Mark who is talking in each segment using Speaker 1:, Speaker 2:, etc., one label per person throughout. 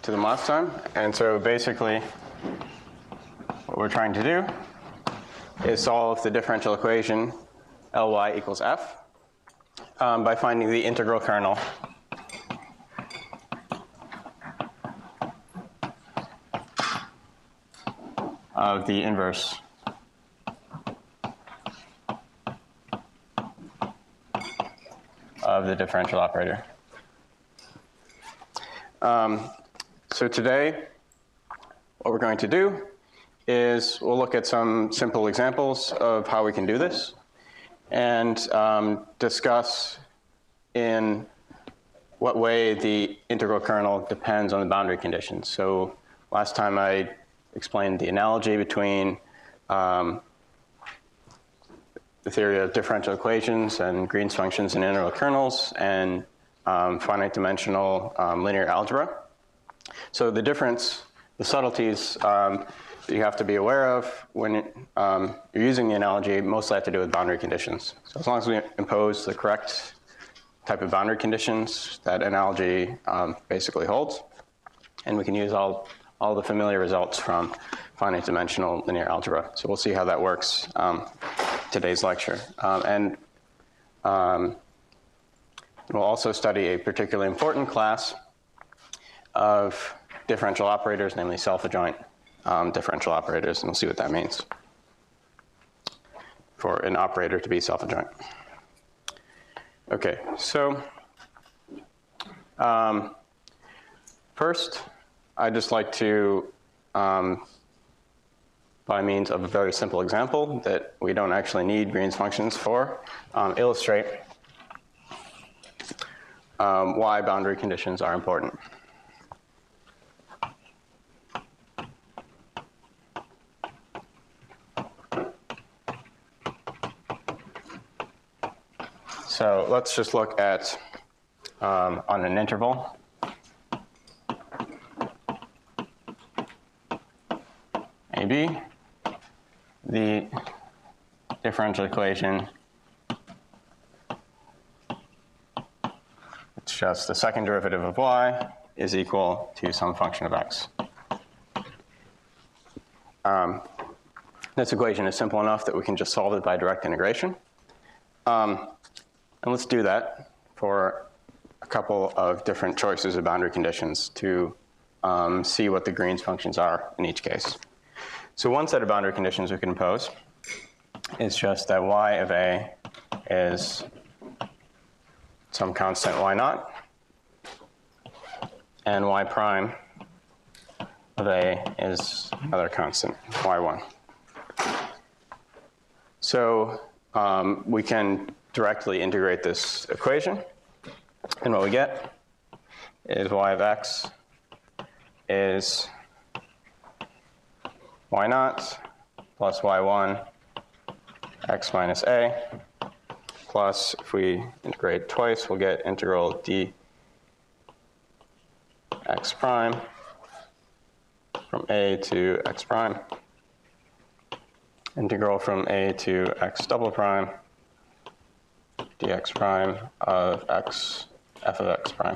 Speaker 1: to them last time. And so basically, what we're trying to do is solve the differential equation Ly equals f by finding the integral kernel of the inverse of the differential operator. So today, what we're going to do is we'll look at some simple examples of how we can do this and discuss in what way the integral kernel depends on the boundary conditions. So last time I explained the analogy between the theory of differential equations and Green's functions and integral kernels and finite dimensional linear algebra. So the difference, the subtleties that you have to be aware of when you're using the analogy mostly have to do with boundary conditions. So as long as we impose the correct type of boundary conditions, that analogy basically holds. And we can use all the familiar results from finite dimensional linear algebra. So we'll see how that works today's lecture. And we'll also study a particularly important class of differential operators, namely self-adjoint differential operators, and we'll see what that means for an operator to be self-adjoint. Okay, so first, I'd just like to, by means of a very simple example that we don't actually need Green's functions for, illustrate why boundary conditions are important. So let's just look at, on an interval, AB, the differential equation, it's just the second derivative of y is equal to some function of x. This equation is simple enough that we can just solve it by direct integration. And let's do that for a couple of different choices of boundary conditions to see what the Green's functions are in each case. So one set of boundary conditions we can impose is just that y of a is some constant y naught, and y prime of a is another constant y1. So we can directly integrate this equation, and what we get is y of x is y naught plus y1 x minus a plus, if we integrate twice, we'll get integral d x prime from a to x prime, integral from a to x double prime dx prime of x f of x prime.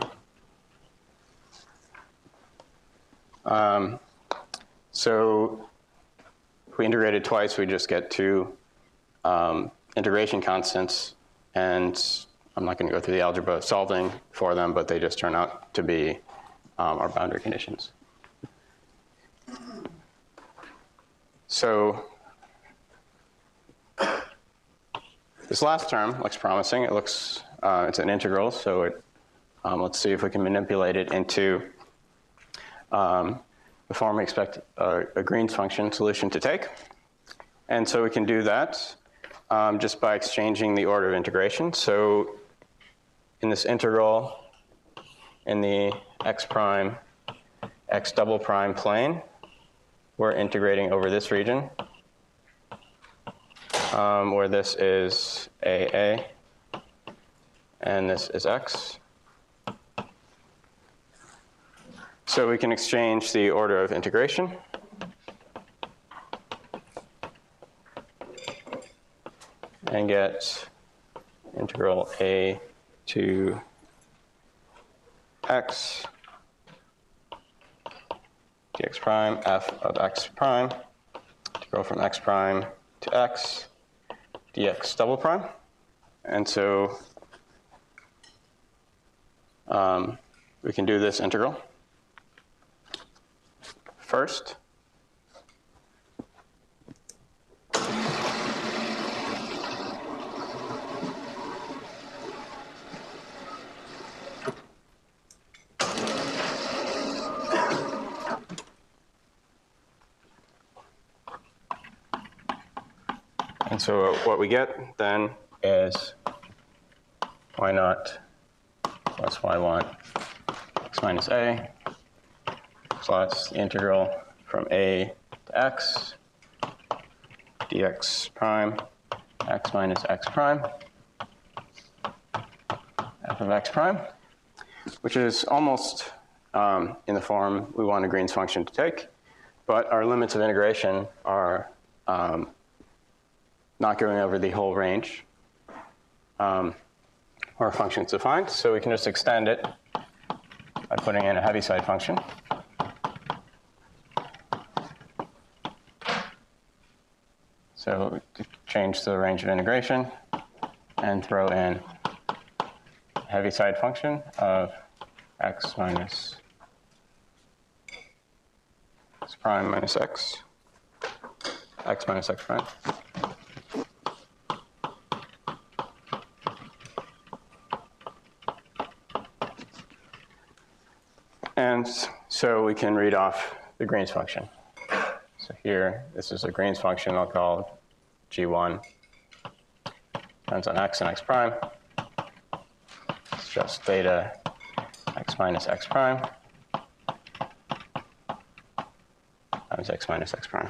Speaker 1: So if we integrate it twice, we just get two integration constants, and I'm not going to go through the algebra of solving for them, but they just turn out to be our boundary conditions. So this last term looks promising. It looks, it's an integral, so let's see if we can manipulate it into the form we expect a Green's function solution to take. And so we can do that just by exchanging the order of integration. So in this integral in the x prime, x double prime plane, we're integrating over this region, where this is AA, and this is x. So we can exchange the order of integration. And get integral a to x dx prime f of x prime to go from x prime to x dx double prime. And so we can do this integral first. And so what we get then is y naught plus y1 x minus a plus the integral from a to x dx prime x minus x prime f of x prime, which is almost in the form we want a Green's function to take, but our limits of integration are not going over the whole range where a function is defined, so we can just extend it by putting in a Heaviside function. So change the range of integration and throw in a Heaviside function of x minus x prime minus x minus x prime. And so we can read off the Green's function. So here, this is a Green's function I'll call G1. Depends on x and x prime. It's just theta x minus x prime times x minus x prime.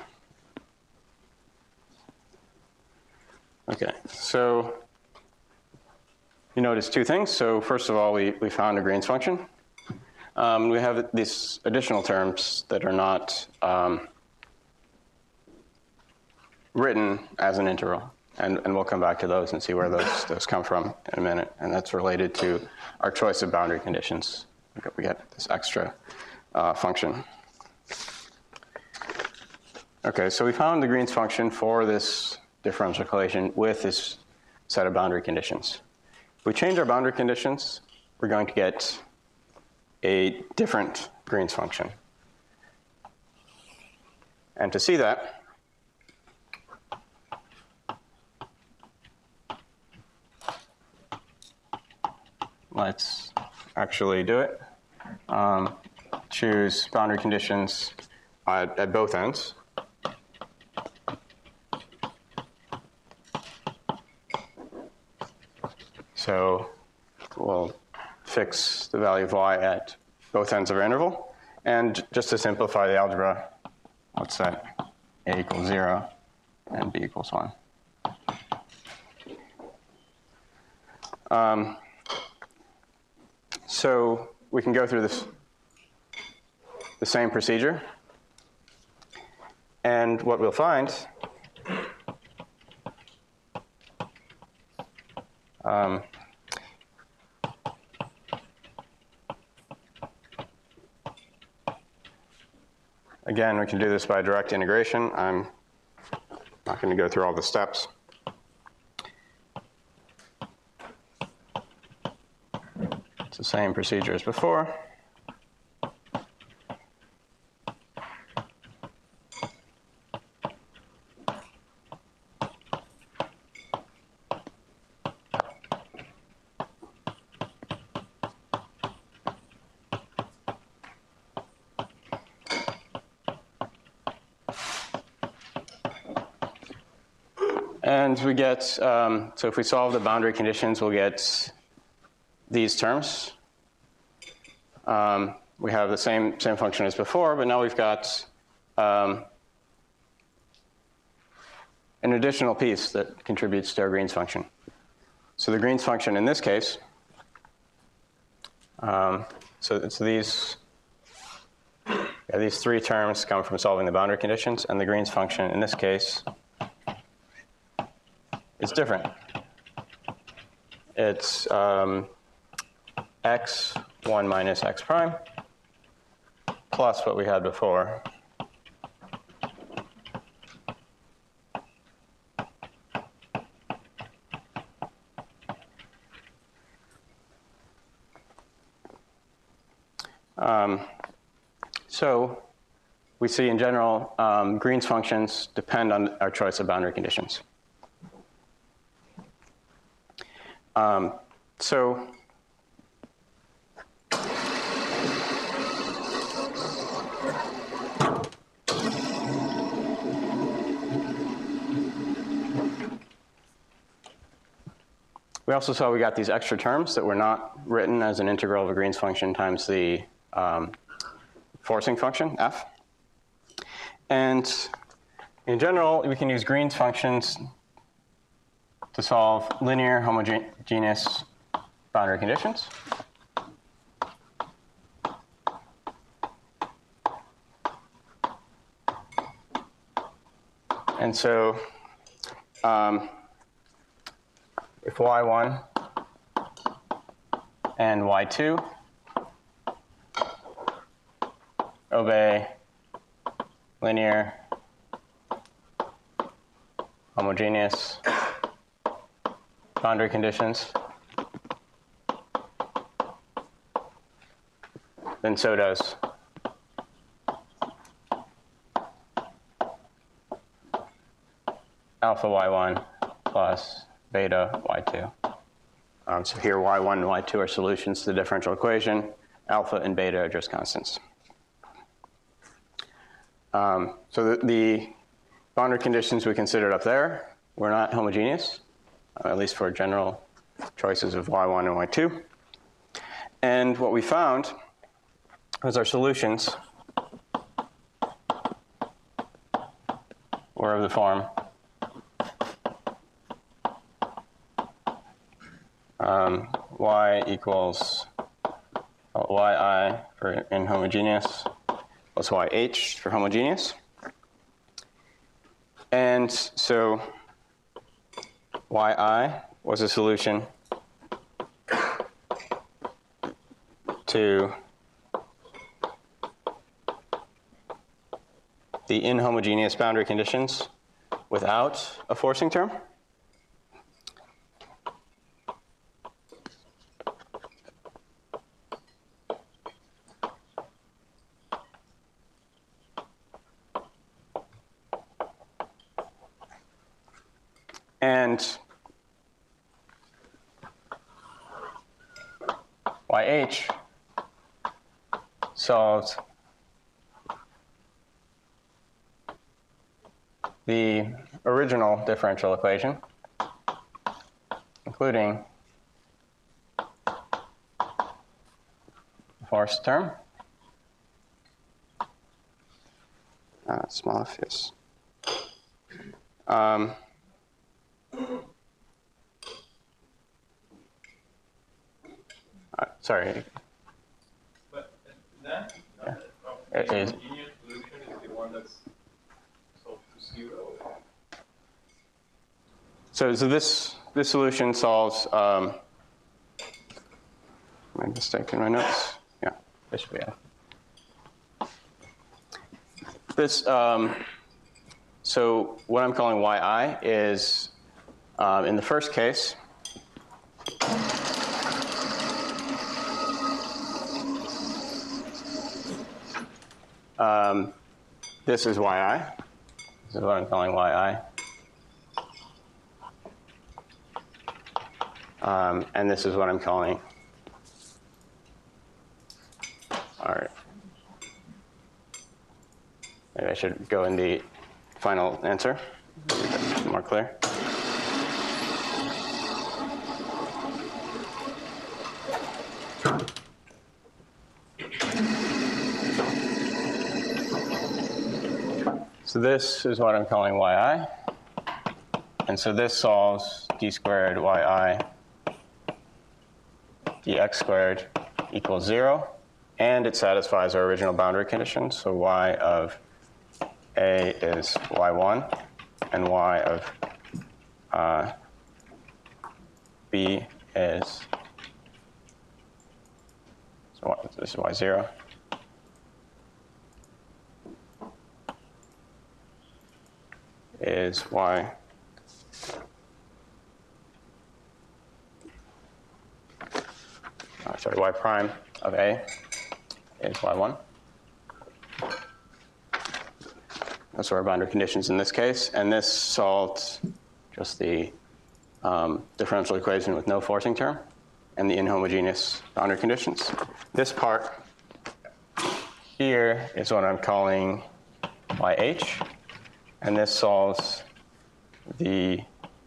Speaker 1: Okay, so you notice two things. So first of all, we found a Green's function. We have these additional terms that are not written as an integral. And we'll come back to those and see where those come from in a minute. And that's related to our choice of boundary conditions. We get this extra function. Okay, so we found the Green's function for this differential equation with this set of boundary conditions. If we change our boundary conditions, we're going to get a different Green's function. And to see that, let's actually do it. Choose boundary conditions at both ends. So we'll fix the value of y at both ends of our interval. And just to simplify the algebra, let's set a equals 0 and b equals 1. So we can go through the same procedure. And what we'll find again, we can do this by direct integration. I'm not going to go through all the steps. It's the same procedure as before. And we get, so if we solve the boundary conditions, we'll get these terms. We have the same function as before, but now we've got an additional piece that contributes to our Green's function. So the Green's function in this case, so it's these three terms come from solving the boundary conditions, and the Green's function in this case is different. It's x1 minus x prime plus what we had before. So we see in general, Green's functions depend on our choice of boundary conditions. So we also saw we got these extra terms that were not written as an integral of a Green's function times the forcing function, f. And in general, we can use Green's functions to solve linear homogeneous boundary conditions. And so if y1 and y2 obey linear homogeneous boundary conditions, then so does alpha y1 plus beta y2. So here y1 and y2 are solutions to the differential equation. Alpha and beta are just constants. So the boundary conditions we considered up there were not homogeneous, at least for general choices of y1 and y2. And what we found was our solutions were of the form y equals yi for inhomogeneous plus yh for homogeneous. And so yi was a solution to the inhomogeneous boundary conditions without a forcing term. And YH solves the original differential equation, including the forced term. Small f, yes. Sorry.
Speaker 2: But that
Speaker 1: It is.
Speaker 2: homogeneous solution is the one that's solved to 0.
Speaker 1: So this solution solves. Am I mistaken in my notes? Yeah, this should be it. This. So what I'm calling yi is in the first case. This is yi. This is what I'm calling yi. And this is what I'm calling r. Maybe I should go in the final answer, more clear. So this is what I'm calling yi. And so this solves d squared yi dx squared equals 0. And it satisfies our original boundary condition. So y of a is y1, and y of b is, so this is y0. is y. Sorry, y prime of A is y1. Those are our boundary conditions in this case. And this solves just the differential equation with no forcing term and the inhomogeneous boundary conditions. This part here is what I'm calling YH. And this solves the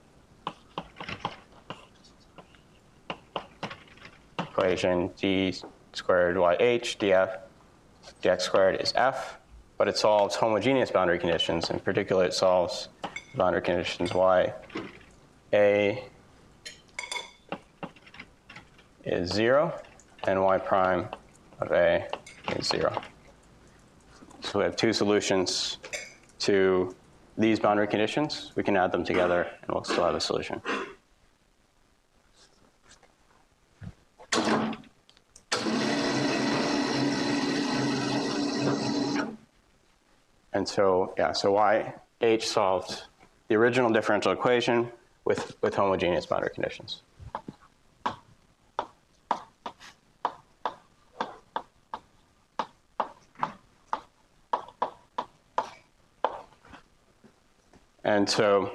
Speaker 1: equation d squared YH df dx squared is f, but it solves homogeneous boundary conditions. In particular, it solves boundary conditions y a is 0 and y prime of a is 0. So we have two solutions to these boundary conditions. We can add them together and we'll still have a solution. And so, yeah, so YH solved the original differential equation with homogeneous boundary conditions. And so,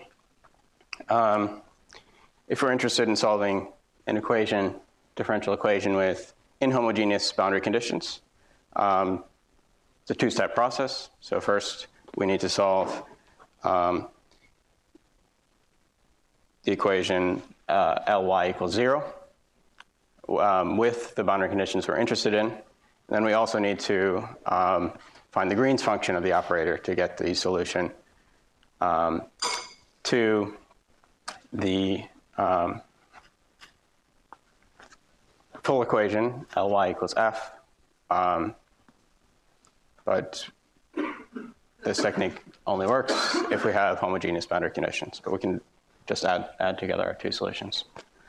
Speaker 1: if we're interested in solving an equation, differential equation with inhomogeneous boundary conditions, it's a two-step process. So first, we need to solve the equation Ly equals 0 with the boundary conditions we're interested in. And then we also need to find the Green's function of the operator to get the solution to the full equation, Ly equals f. But this technique only works if we have homogeneous boundary conditions. But we can just add together our two solutions.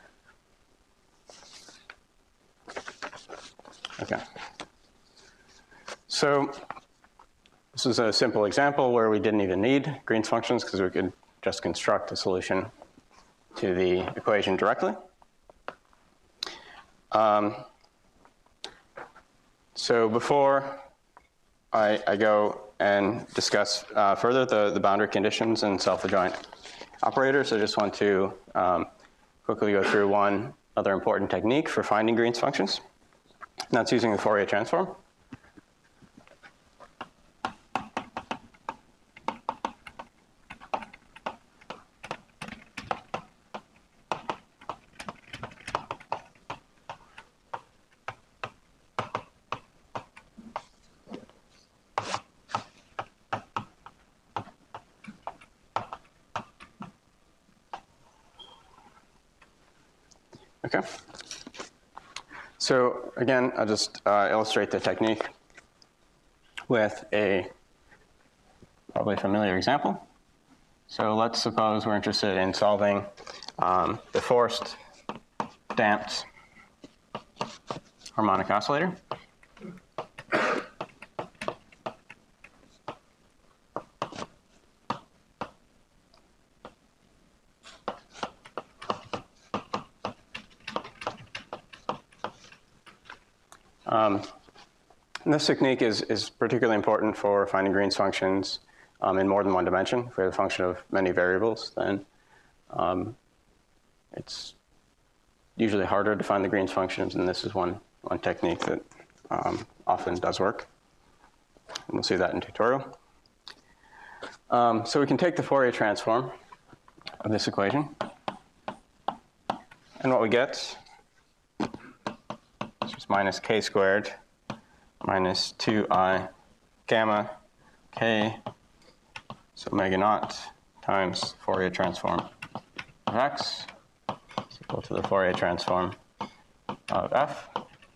Speaker 1: Okay. So this is a simple example where we didn't even need Green's functions because we could just construct a solution to the equation directly. So before I go and discuss further the boundary conditions and self-adjoint operators, I just want to quickly go through one other important technique for finding Green's functions. And that's using the Fourier transform. Okay. So again, I'll just illustrate the technique with a probably familiar example. So let's suppose we're interested in solving the forced damped harmonic oscillator. This technique is particularly important for finding Green's functions in more than one dimension. If we have a function of many variables, then it's usually harder to find the Green's functions, and this is one technique that often does work. And we'll see that in tutorial. So we can take the Fourier transform of this equation, and what we get is just minus k squared minus 2I gamma k, so omega naught times Fourier transform of x is equal to the Fourier transform of f.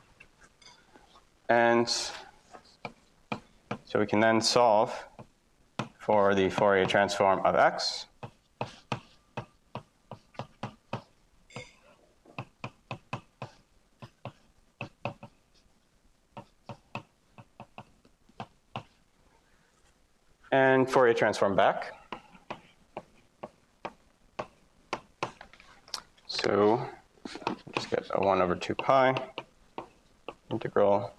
Speaker 1: And so we can then solve for the Fourier transform of x. And Fourier transform back. So just get a 1 over 2 pi integral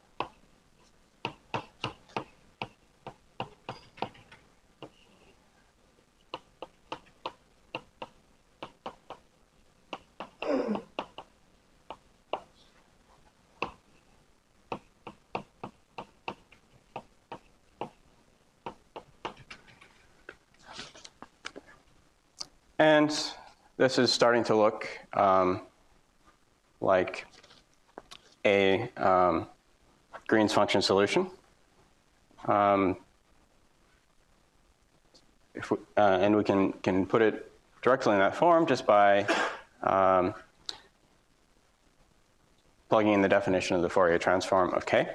Speaker 1: and this is starting to look like a Green's function solution. And we can put it directly in that form just by plugging in the definition of the Fourier transform of K.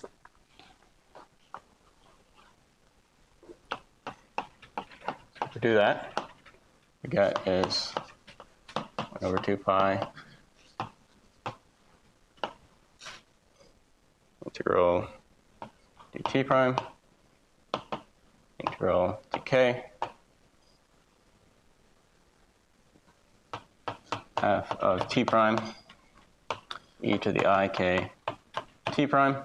Speaker 1: To do that, we get is 1 over 2 pi integral dt prime integral dk f of t prime e to the I k t prime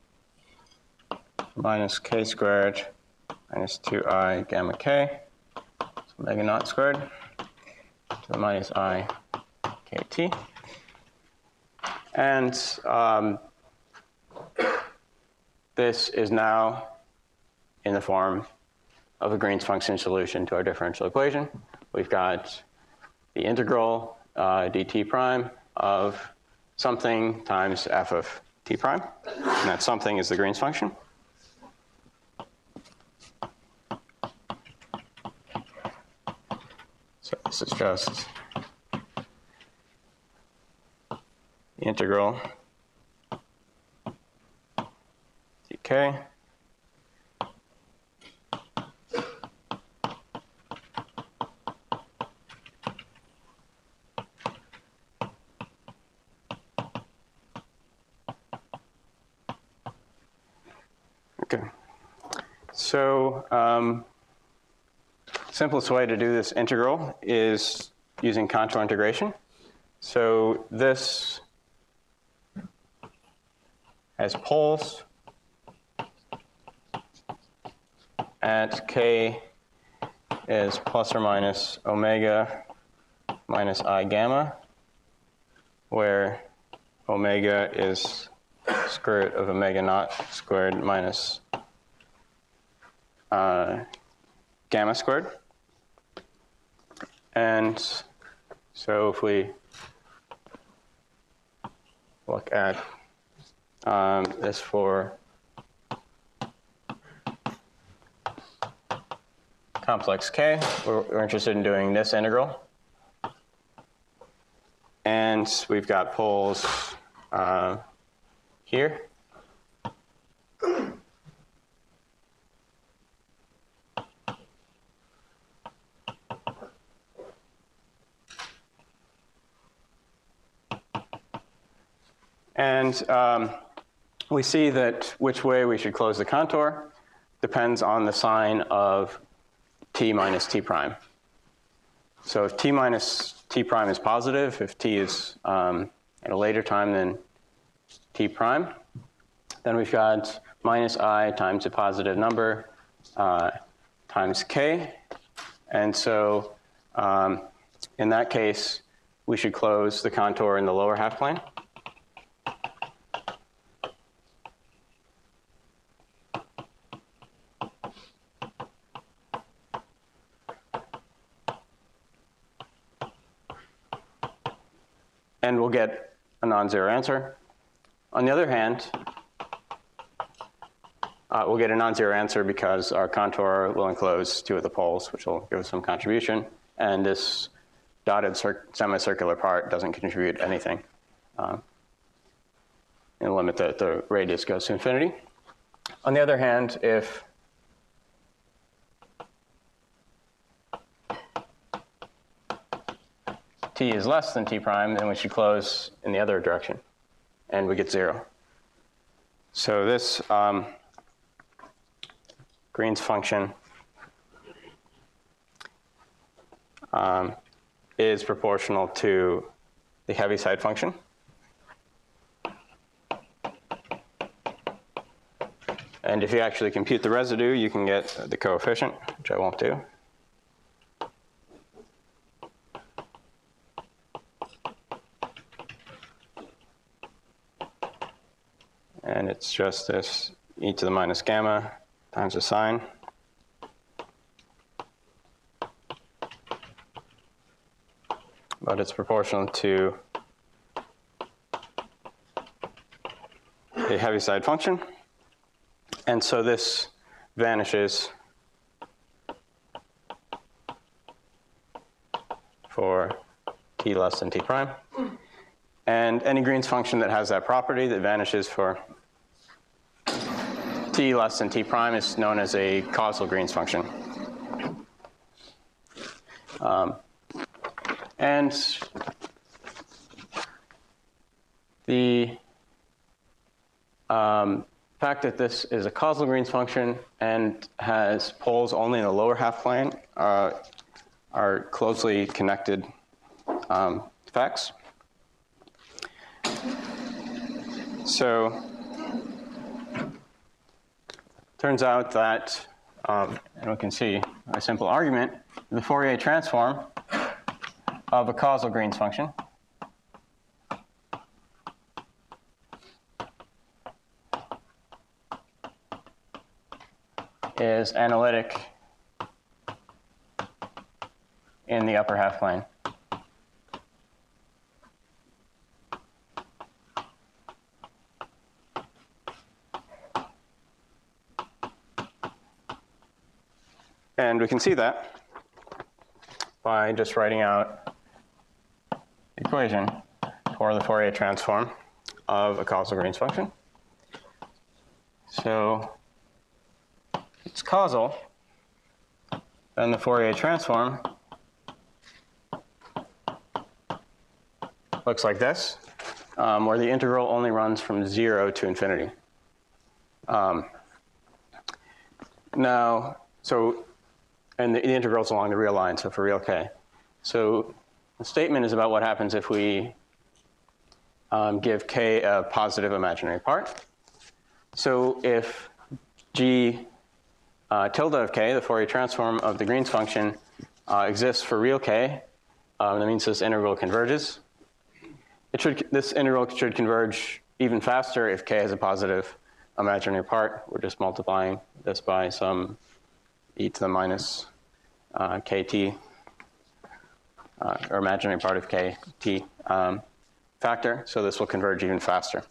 Speaker 1: minus k squared minus 2I gamma k, so omega naught squared to the minus I kt. And this is now in the form of a Green's function solution to our differential equation. We've got the integral dt prime of something times f of t prime, and that something is the Green's function. So this is just the integral dk Okay. So simplest way to do this integral is using contour integration. So this has poles at k is plus or minus omega minus I gamma, where omega is square root of omega naught squared minus gamma squared. And so if we look at this for complex k, we're interested in doing this integral. And we've got poles here. And we see that which way we should close the contour depends on the sign of t minus t prime. So if t minus t prime is positive, if t is at a later time than t prime, then we've got minus I times a positive number times k. And so in that case, we should close the contour in the lower half plane. And we'll get a non-zero answer. On the other hand, we'll get a non-zero answer because our contour will enclose two of the poles, which will give us some contribution. And this dotted semicircular part doesn't contribute anything in the limit that the radius goes to infinity. On the other hand, if t is less than t prime, then we should close in the other direction, and we get 0. So this Green's function is proportional to the Heaviside function. And if you actually compute the residue, you can get the coefficient, which I won't do. And it's just this e to the minus gamma times the sine. But it's proportional to the Heaviside function. And so this vanishes for t less than t prime. And any Green's function that has that property that vanishes for t less than t prime is known as a causal Green's function. And the fact that this is a causal Green's function and has poles only in the lower half plane are closely connected facts. So turns out that, and we can see a simple argument, the Fourier transform of a causal Green's function is analytic in the upper half plane. And we can see that by just writing out the equation for the Fourier transform of a causal Green's function. So it's causal, then the Fourier transform looks like this, where the integral only runs from 0 to infinity. And the integral's along the real line, so for real k. So the statement is about what happens if we give k a positive imaginary part. So if g tilde of k, the Fourier transform of the Green's function, exists for real k, that means this integral converges. This integral should converge even faster if k has a positive imaginary part. We're just multiplying this by some e to the minus kt, or imaginary part of kt factor. So this will converge even faster.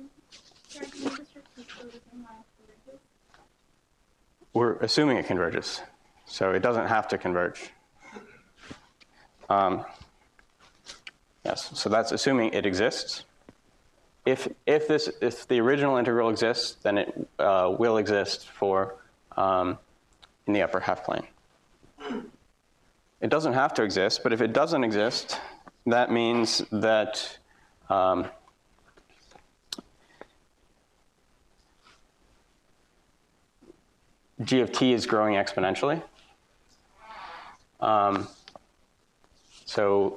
Speaker 1: We're assuming it converges, so it doesn't have to converge. Yes, so that's assuming it exists. If the original integral exists, then it will exist for in the upper half plane. It doesn't have to exist, but if it doesn't exist, that means that g of t is growing exponentially. So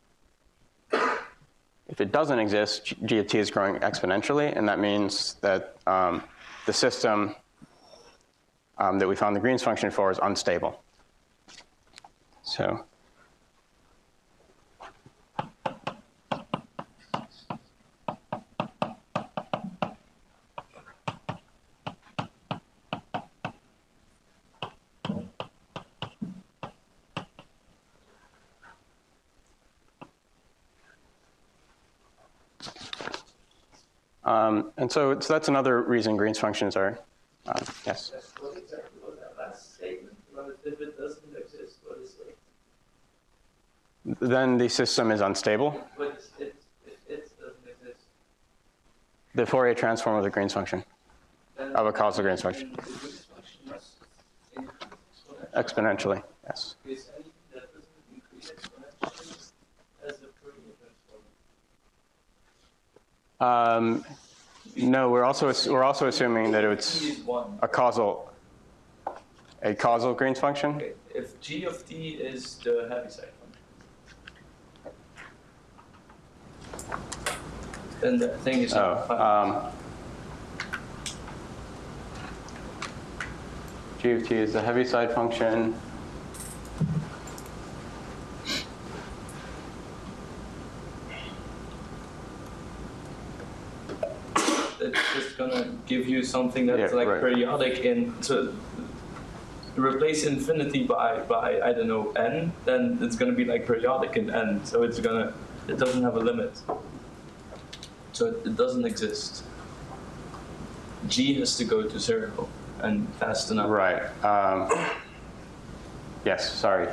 Speaker 1: if it doesn't exist, g of t is growing exponentially, and that means that the system that we found the Green's function for is unstable. So and so that's another reason Green's functions are, yes?
Speaker 3: What exactly was that last statement? If it doesn't exist, what is it?
Speaker 1: Then the system is unstable.
Speaker 3: But if it doesn't exist.
Speaker 1: The Fourier transform of the Green's function, of a causal Green's function.
Speaker 3: The Green's function must increase
Speaker 1: Exponentially, yes.
Speaker 3: Is anything that doesn't increase exponentially as a Fourier transform?
Speaker 1: No, we're also assuming that it's
Speaker 3: T is 1.
Speaker 1: a causal Green's function.
Speaker 3: Okay. If g of t is the Heaviside function. then the thing is not found.
Speaker 1: G of t is the Heaviside function.
Speaker 3: It's just gonna give you something that's
Speaker 1: Yeah,
Speaker 3: like
Speaker 1: right.
Speaker 3: periodic in, so replace infinity by I don't know n, then it's gonna be like periodic in n. So it doesn't have a limit. So it doesn't exist. G has to go to 0 and fast enough.
Speaker 1: Right. Yes, sorry.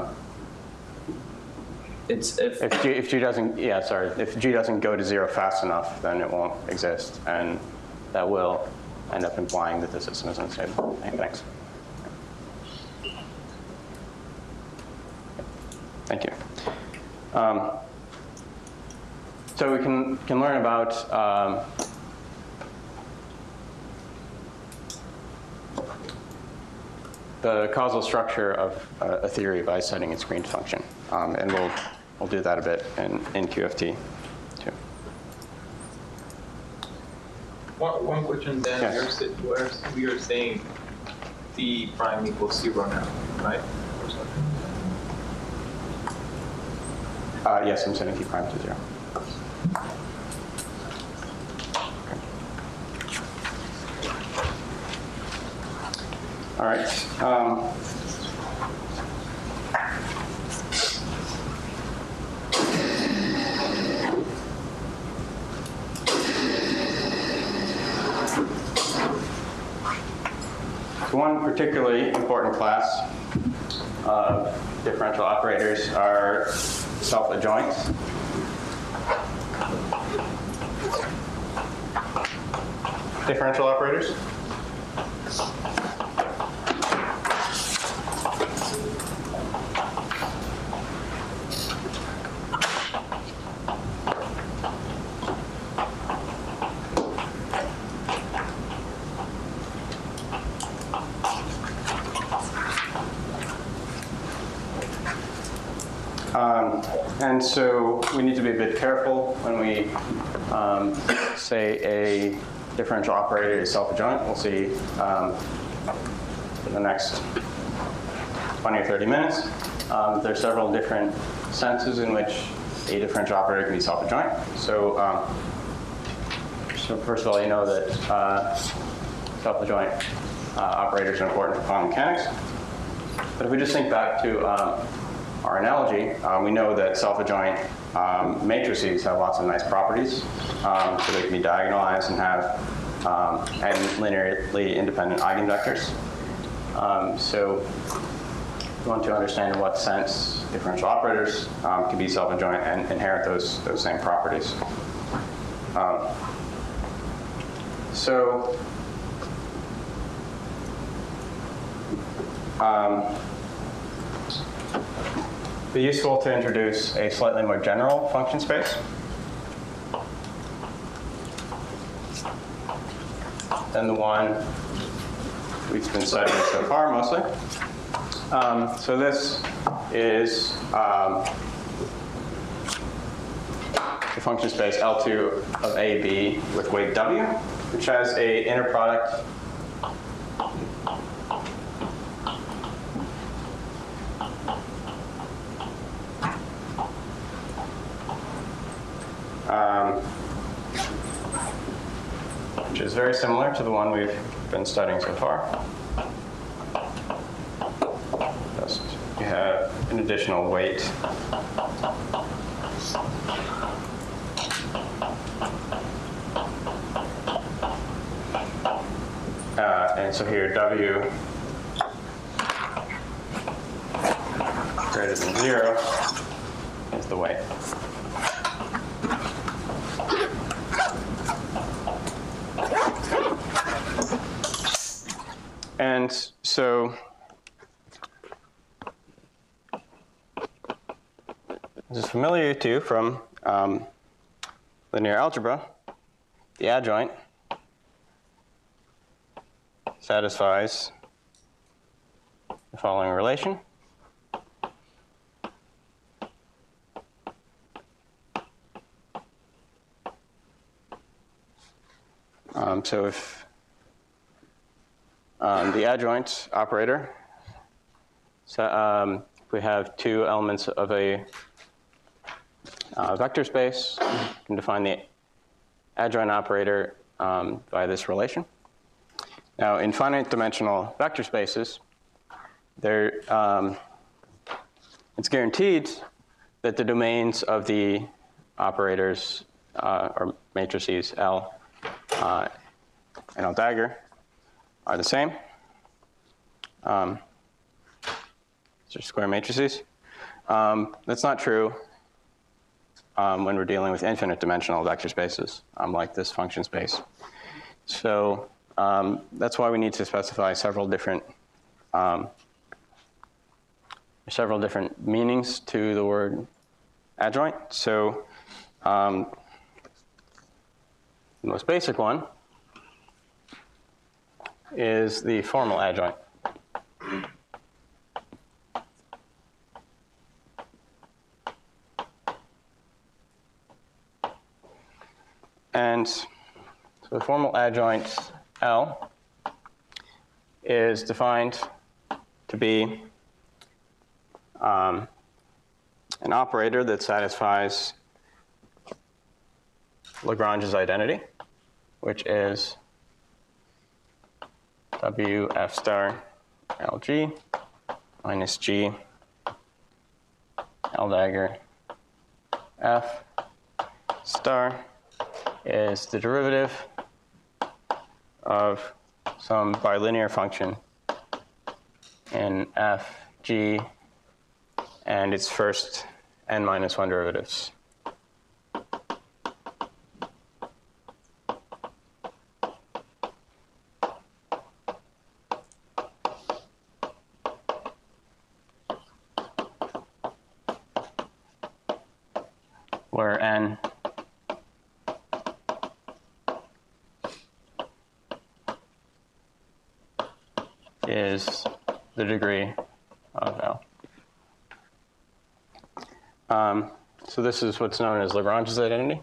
Speaker 3: It's
Speaker 1: If G doesn't, yeah, sorry. If G doesn't go to 0 fast enough, then it won't exist. And that will end up implying that the system is unstable. Okay, thanks. Thank you. So we can learn about the causal structure of a theory by studying its Green function. And we'll do that a bit in QFT too.
Speaker 2: One question then,
Speaker 1: Yes.
Speaker 2: we are saying t prime equals 0 now, right? Or something.
Speaker 1: Yes, I'm setting t prime to 0. All right. One particularly important class of differential operators are self-adjoints. Differential operators. And so we need to be a bit careful when we say a differential operator is self-adjoint. We'll see in the next 20 or 30 minutes. There are several different senses in which a differential operator can be self-adjoint. So, so first of all, you know that self-adjoint operators are important for quantum mechanics. But if we just think back to our analogy, we know that self-adjoint matrices have lots of nice properties. So they can be diagonalized and have and linearly independent eigenvectors. So we want to understand in what sense differential operators can be self-adjoint and inherit those same properties. It'd be useful to introduce a slightly more general function space. Than the one we've been studying so far, mostly. So this is the function space L2 of AB with weight W, which has a inner product which is very similar to the one we've been studying so far. Just you have an additional weight. And so here W greater than 0 is the weight. And so this is familiar to you from linear algebra. The adjoint satisfies the following relation. So if the adjoint operator, so we have two elements of a vector space, you can define the adjoint operator by this relation. Now, in finite dimensional vector spaces, it's guaranteed that the domains of the operators or matrices L and L dagger are the same. These are square matrices. That's not true when we're dealing with infinite dimensional vector spaces, like this function space. So that's why we need to specify several different meanings to the word adjoint. So the most basic one is the formal adjoint. And so the formal adjoint L is defined to be an operator that satisfies Lagrange's identity, which is WF star LG minus G L dagger F star is the derivative of some bilinear function in F, G, and its first n minus 1 derivatives. Where n is the degree of L. So this is what's known as Lagrange's identity.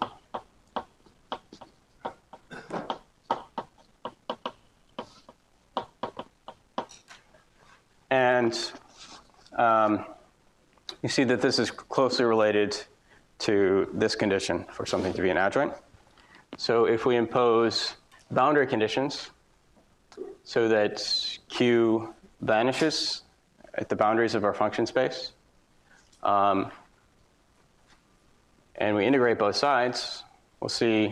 Speaker 1: And you see that this is closely related to this condition for something to be an adjoint. So if we impose boundary conditions so that Q vanishes at the boundaries of our function space, and we integrate both sides, we'll see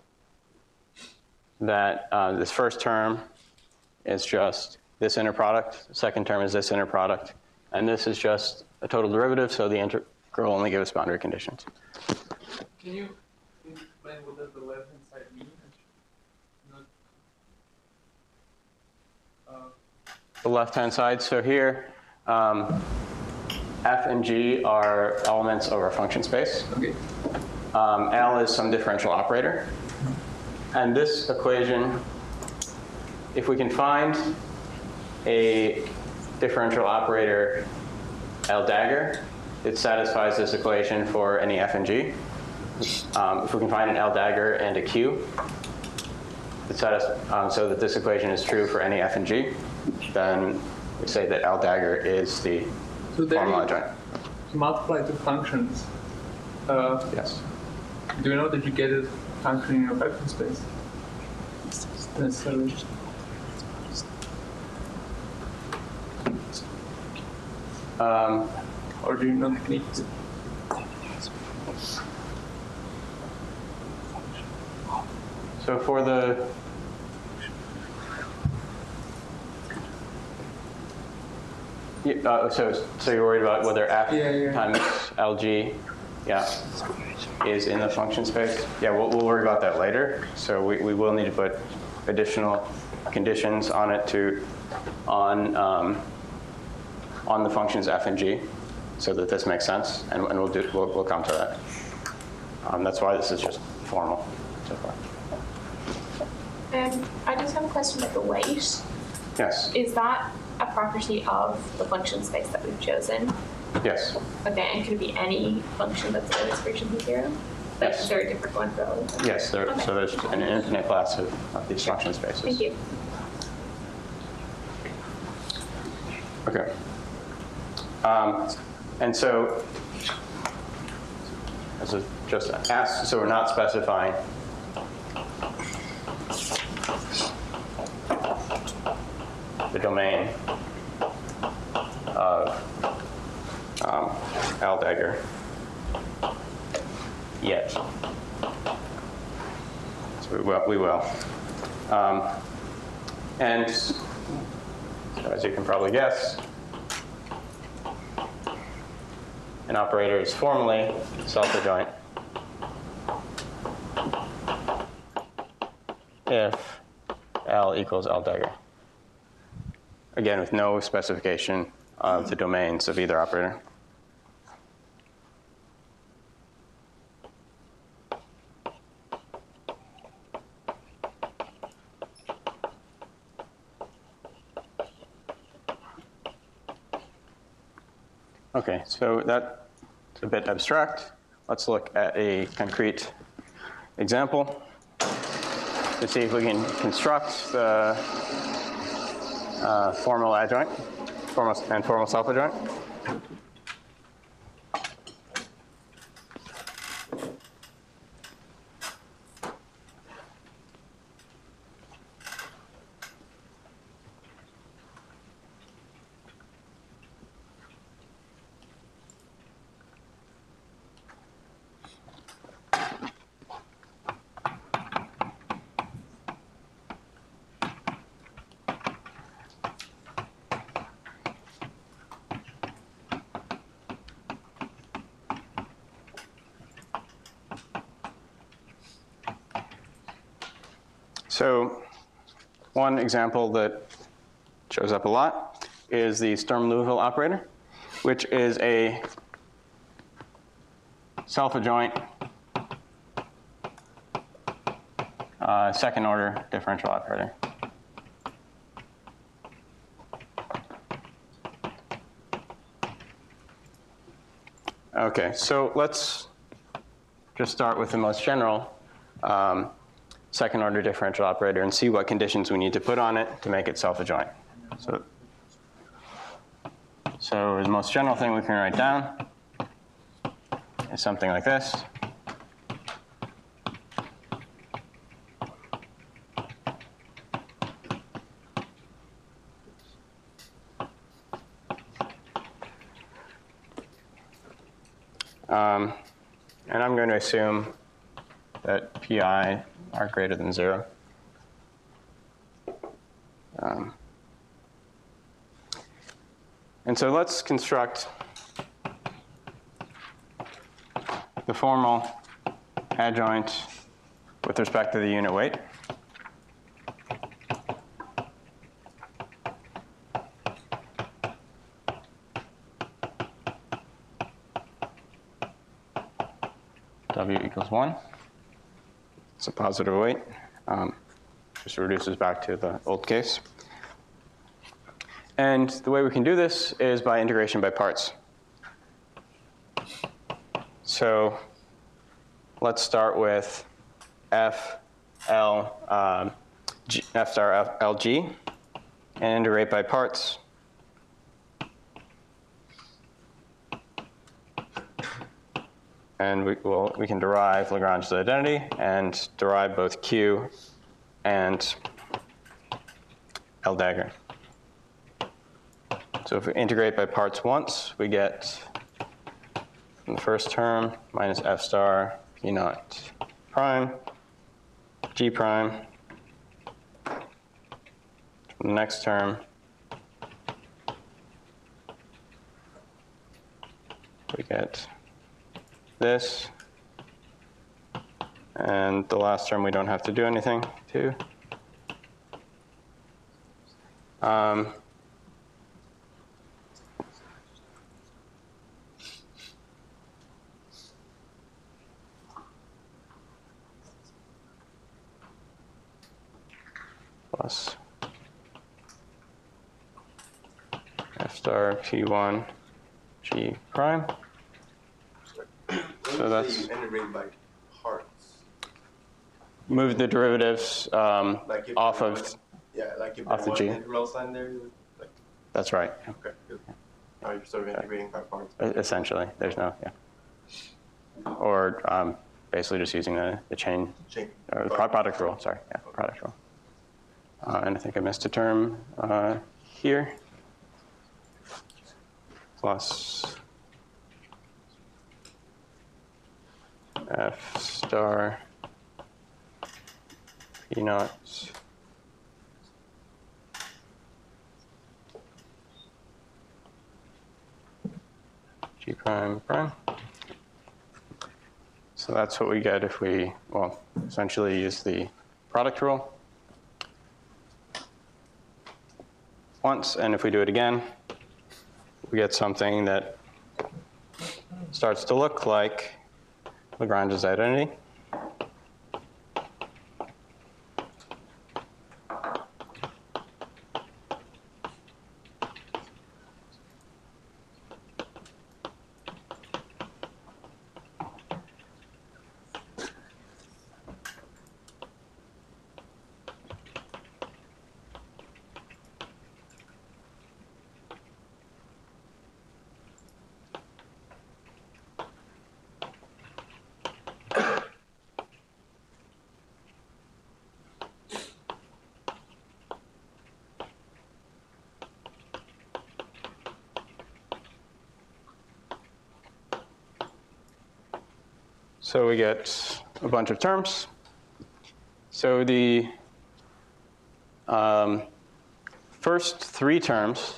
Speaker 1: that this first term is just this inner product, the second term is this inner product, and this is just a total derivative, so the integral only gives boundary conditions.
Speaker 2: Can you explain what does the left-hand side mean?
Speaker 1: The left-hand side, so here, F and G are elements of our function space.
Speaker 2: Okay.
Speaker 1: L is some differential operator. And this equation, if we can find a differential operator L dagger, it satisfies this equation for any F and G. If we can find an L dagger and a Q, so that this equation is true for any F and G, then we say that L dagger is the formal adjoint.
Speaker 2: Multiply two functions.
Speaker 1: Yes.
Speaker 2: Do you know that you get a function in your vector space? Necessarily. Or do you not need to?
Speaker 1: So for the so you're worried about whether F times LG, is in the function space? Yeah, we'll worry about that later. So we will need to put additional conditions on it on the functions F and G, so that this makes sense, and we'll come to that. That's why this is just formal so far.
Speaker 4: I just have a question about the weight.
Speaker 1: Yes.
Speaker 4: Is that a property of the function space that we've chosen?
Speaker 1: Yes.
Speaker 4: Okay, and could it be any function that's always version to 0? Like,
Speaker 1: Yes.
Speaker 4: there are different ones though.
Speaker 1: Yes,
Speaker 4: Okay.
Speaker 1: so there's an infinite class of these function spaces.
Speaker 4: Thank you.
Speaker 1: Okay. And so, as a just asked, so we're not specifying the domain of L dagger yet. So we will. And so as you can probably guess, an operator is formally self-adjoint if L equals L dagger. Again, with no specification of the domains of either operator. Okay, so that's a bit abstract. Let's look at a concrete example to see if we can construct the formal adjoint, formal self-adjoint. So one example that shows up a lot is the Sturm-Liouville operator, which is a self-adjoint second-order differential operator. Okay, so let's just start with the most general second-order differential operator and see what conditions we need to put on it to make it self-adjoint. So the most general thing we can write down is something like this. And I'm going to assume that pi are greater than 0. And so let's construct the formal adjoint with respect to the unit weight. W equals 1. It's a positive weight. Just reduces back to the old case. And the way we can do this is by integration by parts. So let's start with F star LG and integrate by parts. And we can derive Lagrange's identity and derive both Q and L dagger. So if we integrate by parts once, we get from the first term minus F star P naught prime, G prime. From the next term, we get this, and the last term we don't have to do anything to. Plus F star P1 G prime. So that's
Speaker 5: integrated by
Speaker 1: move the derivatives
Speaker 5: Like if
Speaker 1: off
Speaker 5: there
Speaker 1: of,
Speaker 5: was- Yeah, like if
Speaker 1: off the
Speaker 5: there was
Speaker 1: G.
Speaker 5: integral sign there, you would, like,
Speaker 1: that's right,
Speaker 5: okay, good. Now you're sort of integrating by parts.
Speaker 1: essentially. There's no, yeah. Or basically just using the chain,
Speaker 5: Chain.
Speaker 1: or the product rule, sorry, yeah, product rule. And I think I missed a term here. Plus F star P naught G prime prime. So that's what we get if we, well, essentially use the product rule once, and if we do it again, we get something that starts to look like Lagrange's identity. So we get a bunch of terms. So the first three terms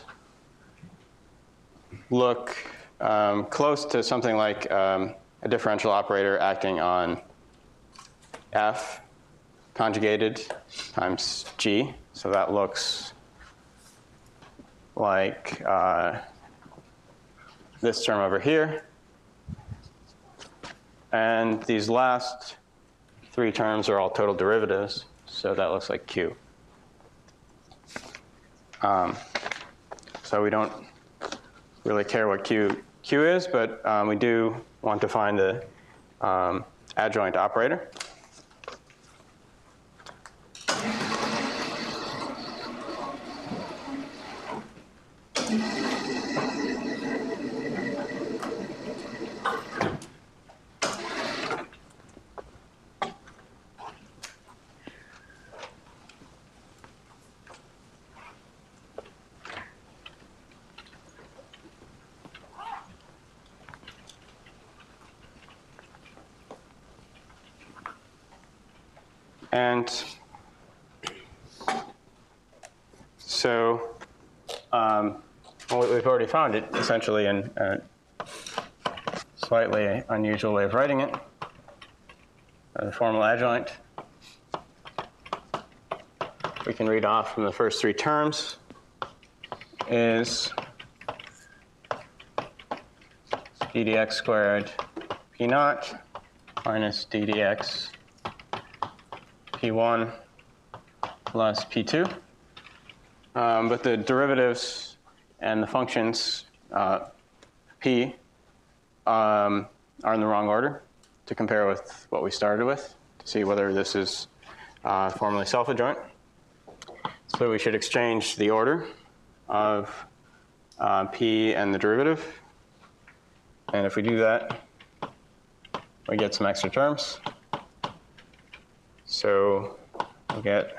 Speaker 1: look close to something like a differential operator acting on F conjugated times G. So that looks like this term over here. And these last three terms are all total derivatives, so that looks like Q. So we don't really care what Q is, but we do want to find the adjoint operator. And so, well, we've already found it essentially in a slightly unusual way of writing it. The formal adjoint we can read off from the first three terms is ddx squared p naught minus ddx p1 plus p2. But the derivatives and the functions p are in the wrong order to compare with what we started with to see whether this is formally self-adjoint. So we should exchange the order of p and the derivative. And if we do that, we get some extra terms. So we'll get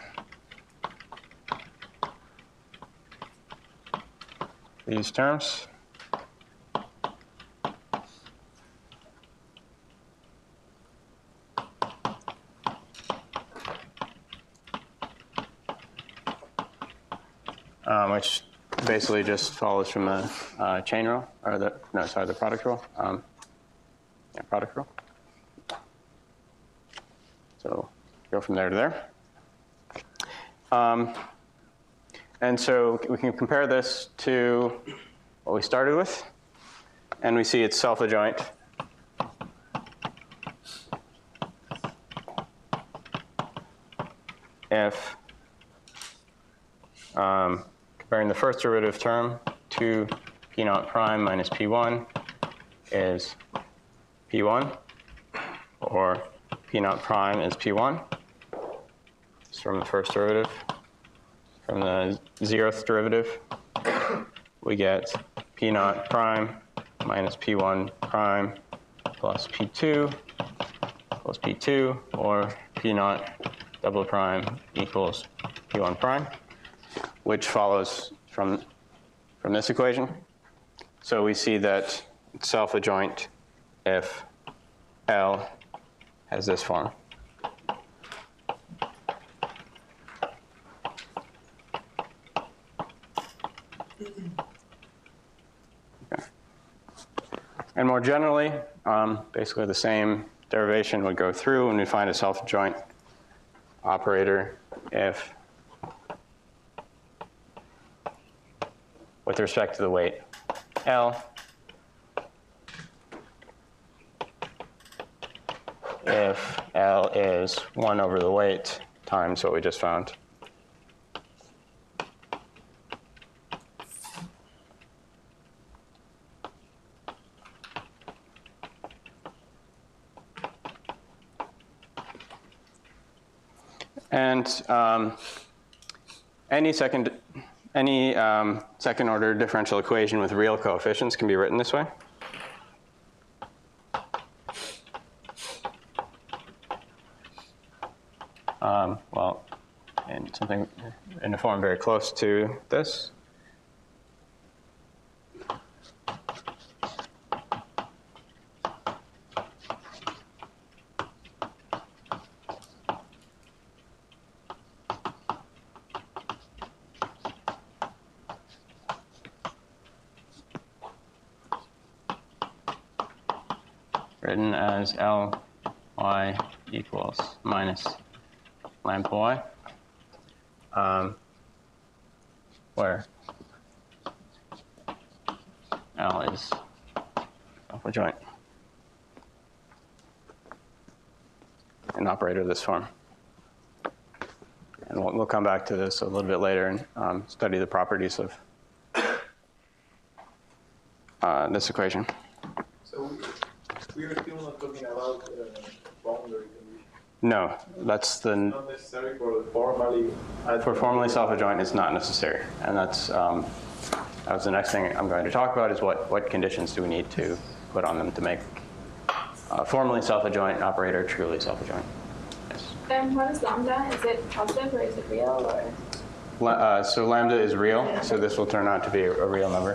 Speaker 1: these terms. Which basically just follows from the chain rule, or the product rule. Yeah, product rule. So go from there to there. And so we can compare this to what we started with, and we see it's self-adjoint. If comparing the first derivative term to p naught prime minus p1 is p1, or p naught prime is p1, It's from the first derivative. From the 0th derivative, we get P naught prime minus P1 prime plus P2 plus P2, or P naught double prime equals P1 prime, which follows from this equation. So we see that it's self-adjoint if L has this form. Okay. And more generally, basically the same derivation would go through and we find a self-adjoint operator if, with respect to the weight L, if L is 1 over the weight times what we just found. And any second order differential equation with real coefficients can be written this way. Well, in a form very close to this. Written as Ly equals minus lambda y, where L is self-adjoint, an operator of this form. And we'll come back to this a little bit later and study the properties of this equation.
Speaker 5: So we are still not talking about boundary condition.
Speaker 1: No, that's the
Speaker 5: Not necessary for formally.
Speaker 1: for formally self-adjoint. It's not necessary, and that's the next thing I'm going to talk about is what conditions do we need to put on them to make formally self-adjoint operator truly self-adjoint. Yes.
Speaker 4: What is lambda? Is it positive or is it real or?
Speaker 1: So lambda is real, so this will turn out to be a real number.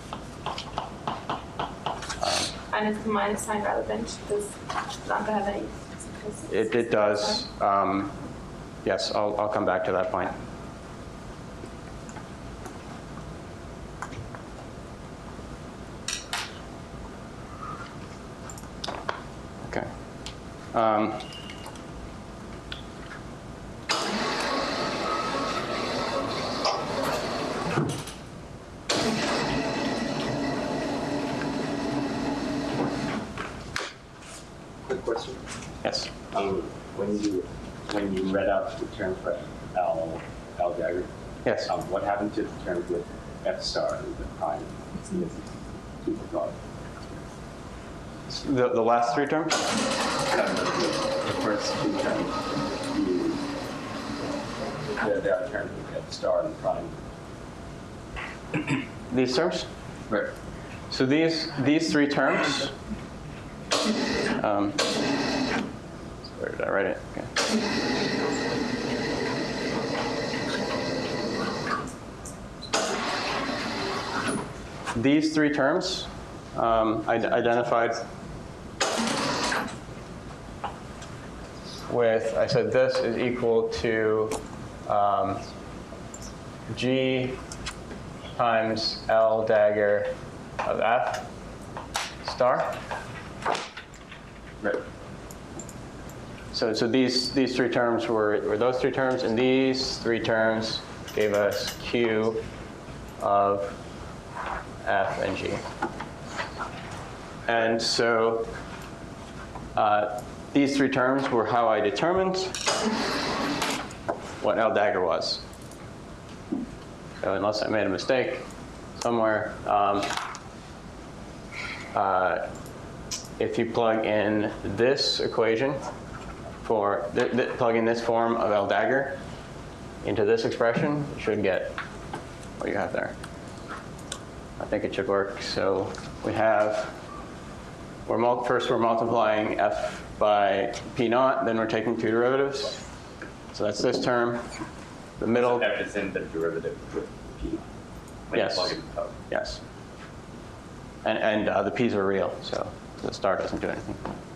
Speaker 4: And is the minus sign relevant? Does lambda have any?
Speaker 1: It does. Yes, I'll come back to that point. Okay.
Speaker 5: Quick question.
Speaker 1: Yes.
Speaker 6: When you read out the term for L dagger,
Speaker 1: Yes.
Speaker 6: what happened to the term with F star and the prime?
Speaker 1: The last three terms?
Speaker 6: The first two terms, there are terms with F star and prime.
Speaker 1: These terms?
Speaker 6: Right.
Speaker 1: So these three terms. Where did I write it? Okay. These three terms identified with, I said this is equal to G times L dagger of F star.
Speaker 6: Right.
Speaker 1: So these three terms were those three terms, and these three terms gave us Q of F and G. And so these three terms were how I determined what L dagger was. So unless I made a mistake somewhere, if you plug in this equation for plugging this form of L dagger into this expression, you should get what you have there. I think it should work. So we have, first we're multiplying f by p naught, then we're taking two derivatives. So that's this term. The middle.
Speaker 6: F is in the derivative with P. When you
Speaker 1: Yes.
Speaker 6: plug it in code.
Speaker 1: Yes. And the p's are real, so the star doesn't do anything.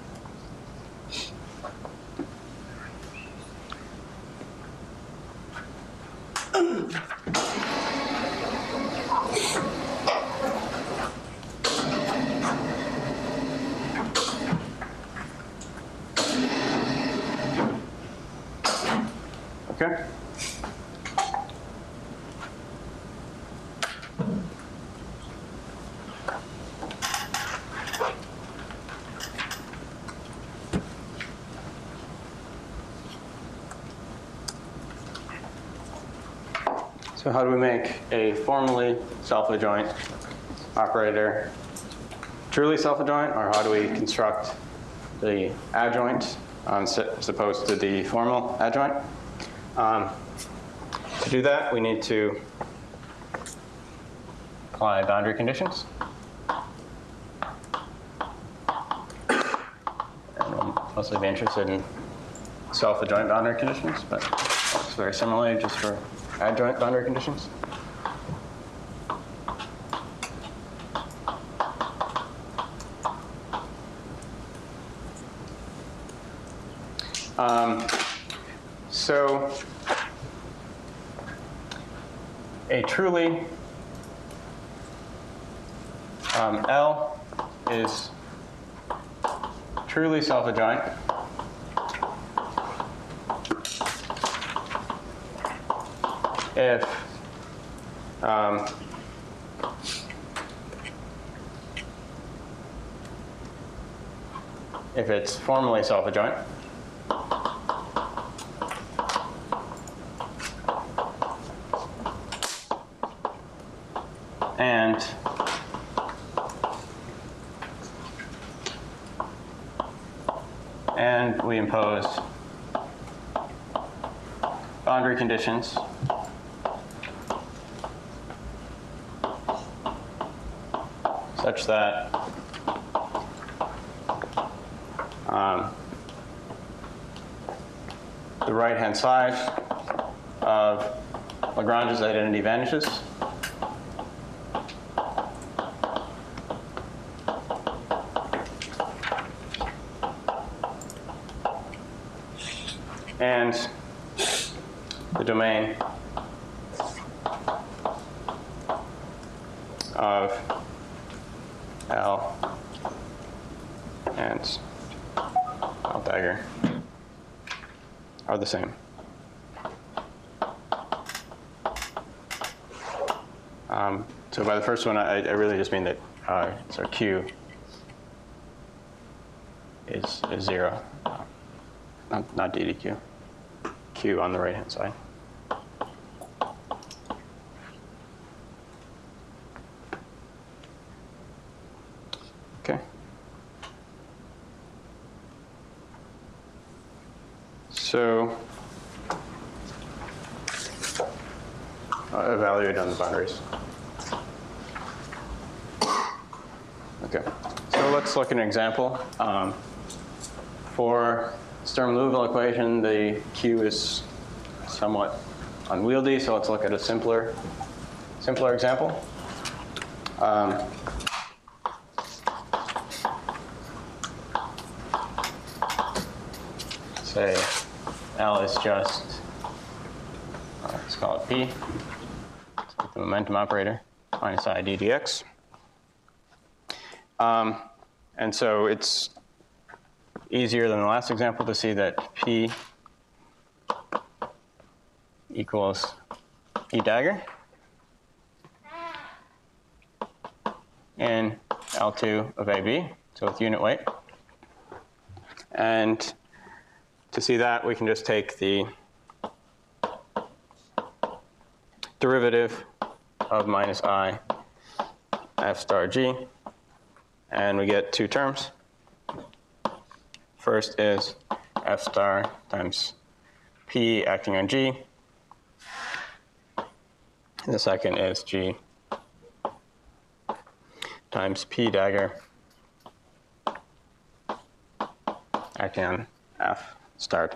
Speaker 1: Okay. So how do we make a formally self-adjoint operator truly self-adjoint, or how do we construct the adjoint as opposed to the formal adjoint? To do that, we need to apply boundary conditions. And we'll mostly be interested in self-adjoint boundary conditions, but it's very similarly just for adjoint boundary conditions. So a truly L is truly self-adjoint if it's formally self-adjoint. And we impose boundary conditions such that the right-hand side of Lagrange's identity vanishes. And the domain of L and L dagger are the same. So by the first one, I really just mean that so Q is 0, not DDQ. Q on the right-hand side. Okay. So evaluate on the boundaries. Okay. So let's look at an example. For Sturm-Liouville equation, the Q is somewhat unwieldy, so let's look at a simpler example. Say L is just, let's call it P, let's get the momentum operator, minus I d dx. And so it's easier than the last example to see that P equals E dagger in L2 of AB, so with unit weight. And to see that, we can just take the derivative of minus I F star G, and we get two terms. First is F star times P acting on G. And the second is G times P dagger acting on F star.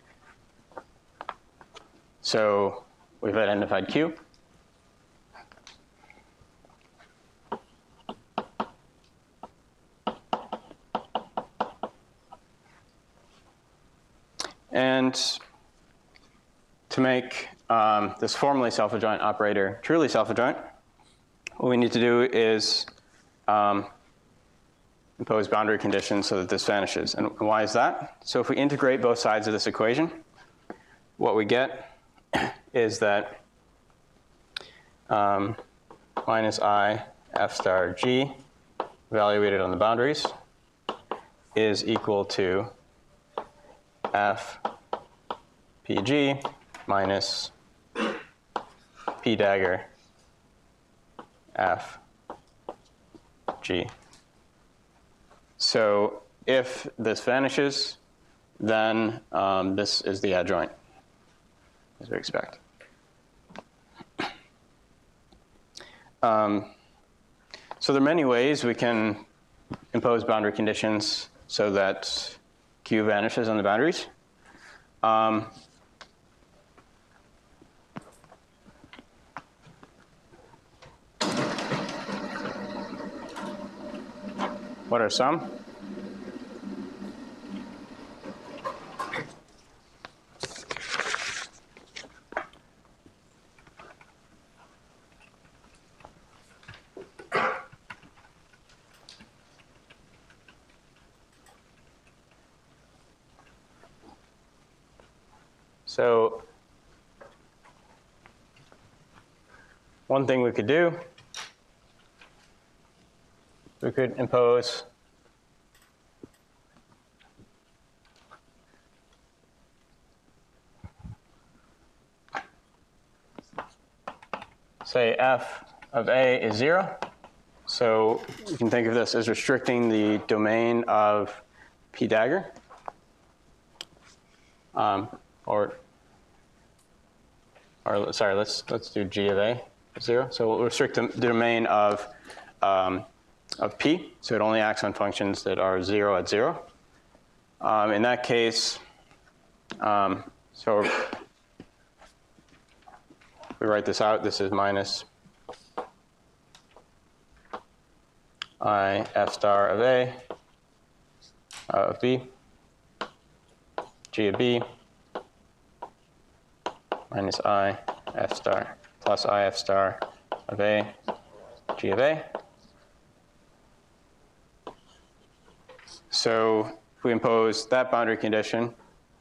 Speaker 1: So we've identified Q. And to make this formally self-adjoint operator truly self-adjoint, what we need to do is impose boundary conditions so that this vanishes. And why is that? So if we integrate both sides of this equation, what we get is that minus I F star G evaluated on the boundaries is equal to F PG minus P dagger F G. So if this vanishes, then this is the adjoint, as we expect. So there are many ways we can impose boundary conditions so that Q vanishes on the boundaries. What are some? So one thing we could do, we could impose say f of A is 0. So you can think of this as restricting the domain of P dagger. Or sorry, let's do G of A 0. So we'll restrict the domain of P, so it only acts on functions that are 0 at 0. In that case, so we write this out. This is minus I F star of A of B, G of B, minus I F star plus I F star of A, G of A. So if we impose that boundary condition,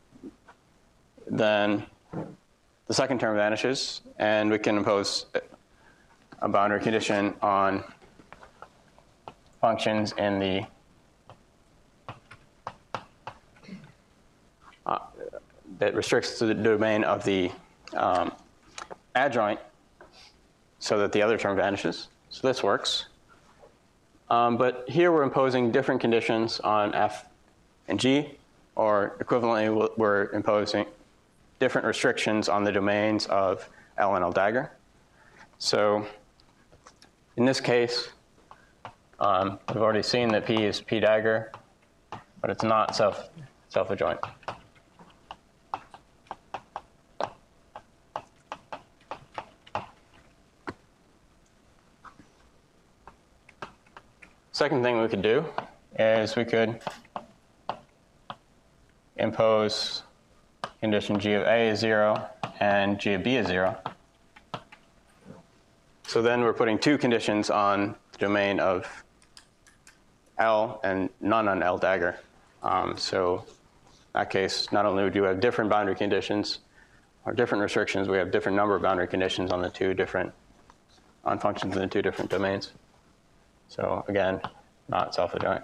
Speaker 1: then the second term vanishes, and we can impose a boundary condition on functions in the that restricts to the domain of the adjoint so that the other term vanishes. So this works. But here we're imposing different conditions on F and G, or equivalently, we're imposing different restrictions on the domains of L and L dagger. So in this case, we've already seen that P is P dagger, but it's not self-adjoint. Second thing we could do is we could impose condition G of A is 0 and G of B is 0. So then we're putting two conditions on the domain of L and none on L dagger. So in that case, not only do we have different boundary conditions or different restrictions, we have different number of boundary conditions on the two different functions in the two different domains. So again, not self-adjoint.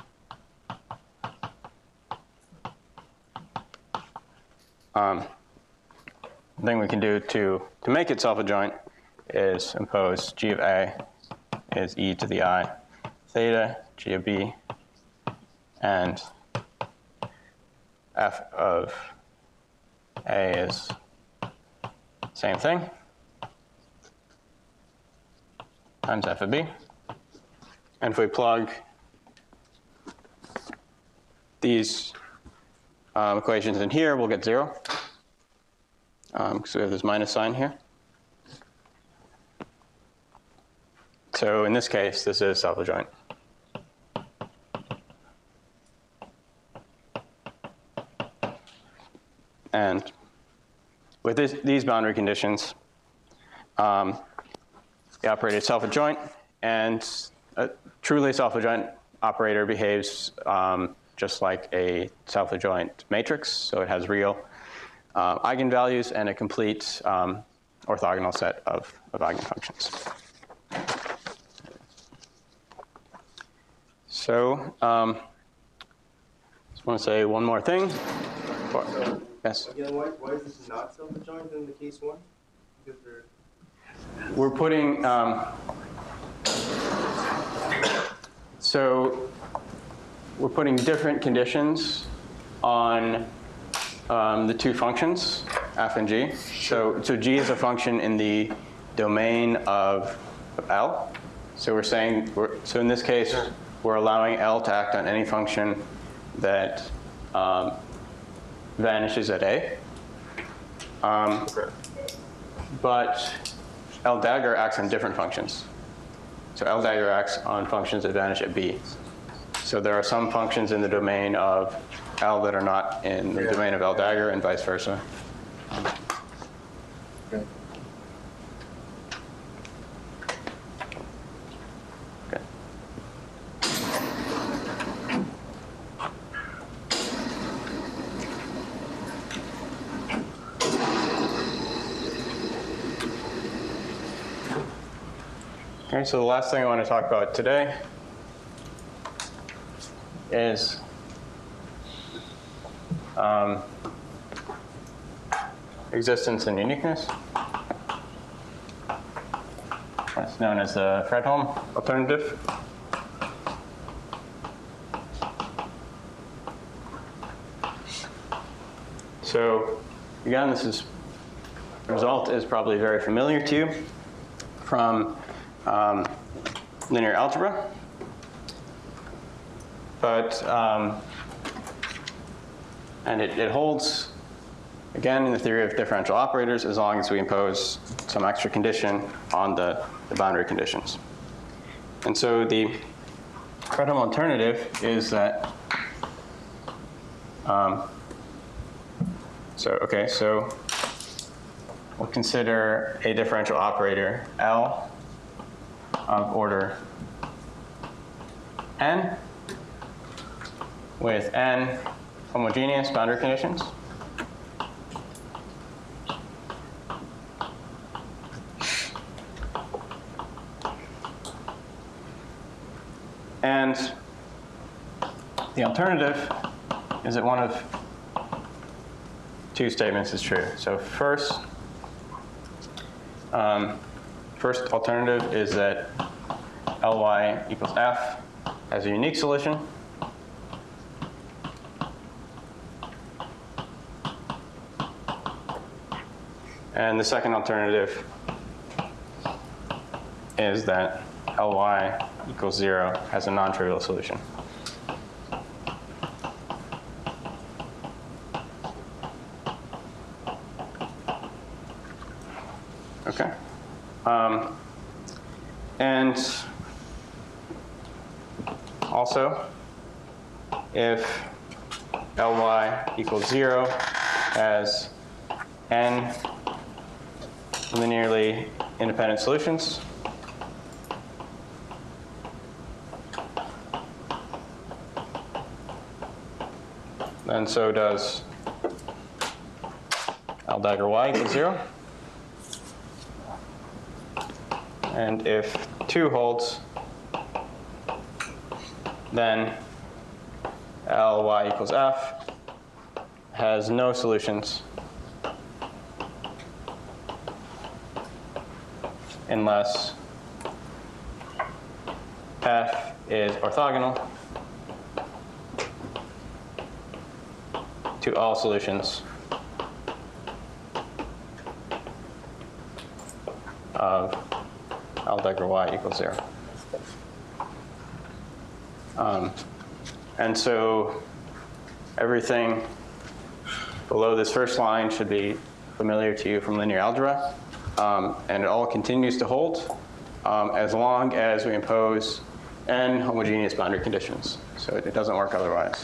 Speaker 1: The thing we can do to make it self-adjoint is impose G of A is e to the I theta, G of B, and f of A is same thing times f of B. And if we plug these equations in here, we'll get 0. Because we have this minus sign here. So in this case, this is self-adjoint. And with these boundary conditions, the operator is self-adjoint, and a truly self-adjoint operator behaves just like a self-adjoint matrix. So it has real eigenvalues and a complete orthogonal set of eigenfunctions. So just want to say one more thing. Yes?
Speaker 5: Again, why is this not self-adjoint in the case 1? Because
Speaker 1: We're putting, so we're putting different conditions on the two functions, f and g. So g is a function in the domain of L. So we're saying, so in this case, we're allowing L to act on any function that vanishes at A. But L dagger acts on different functions. So L dagger acts on functions that vanish at B. So there are some functions in the domain of L that are not in the domain of L dagger, and vice versa.
Speaker 5: Okay.
Speaker 1: Okay. Okay, so the last thing I want to talk about today is existence and uniqueness. What's known as the Fredholm alternative. So again, the result is probably very familiar to you from linear algebra. But, and it holds, again, in the theory of differential operators, as long as we impose some extra condition on the boundary conditions. And so the Fredholm alternative is that, so we'll consider a differential operator L of order n with n homogeneous boundary conditions. And the alternative is that one of two statements is true. So first alternative is that Ly equals f has a unique solution. And the second alternative is that Ly equals 0 has a non-trivial solution. Okay. And also, if Ly equals 0 has n linearly independent solutions, then so does L dagger y equals 0. And if 2 holds, then Ly equals f has no solutions unless f is orthogonal to all solutions of Aldegra y equals 0. And so everything below this first line should be familiar to you from linear algebra. And it all continues to hold as long as we impose n homogeneous boundary conditions. So it doesn't work otherwise.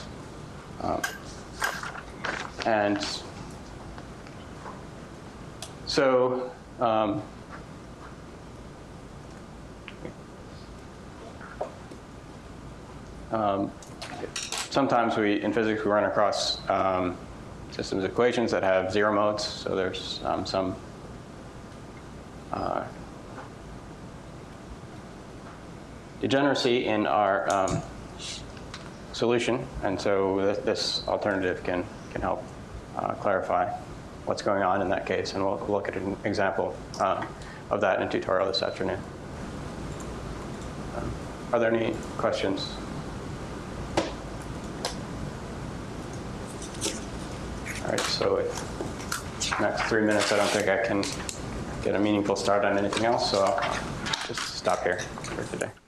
Speaker 1: And so sometimes in physics, we run across systems of equations that have zero modes. So there's some degeneracy in our solution. And so this alternative can help clarify what's going on in that case. And we'll look at an example of that in a tutorial this afternoon. Are there any questions? All right, so next 3 minutes, I don't think I can get a meaningful start on anything else, so I'll just stop here for today.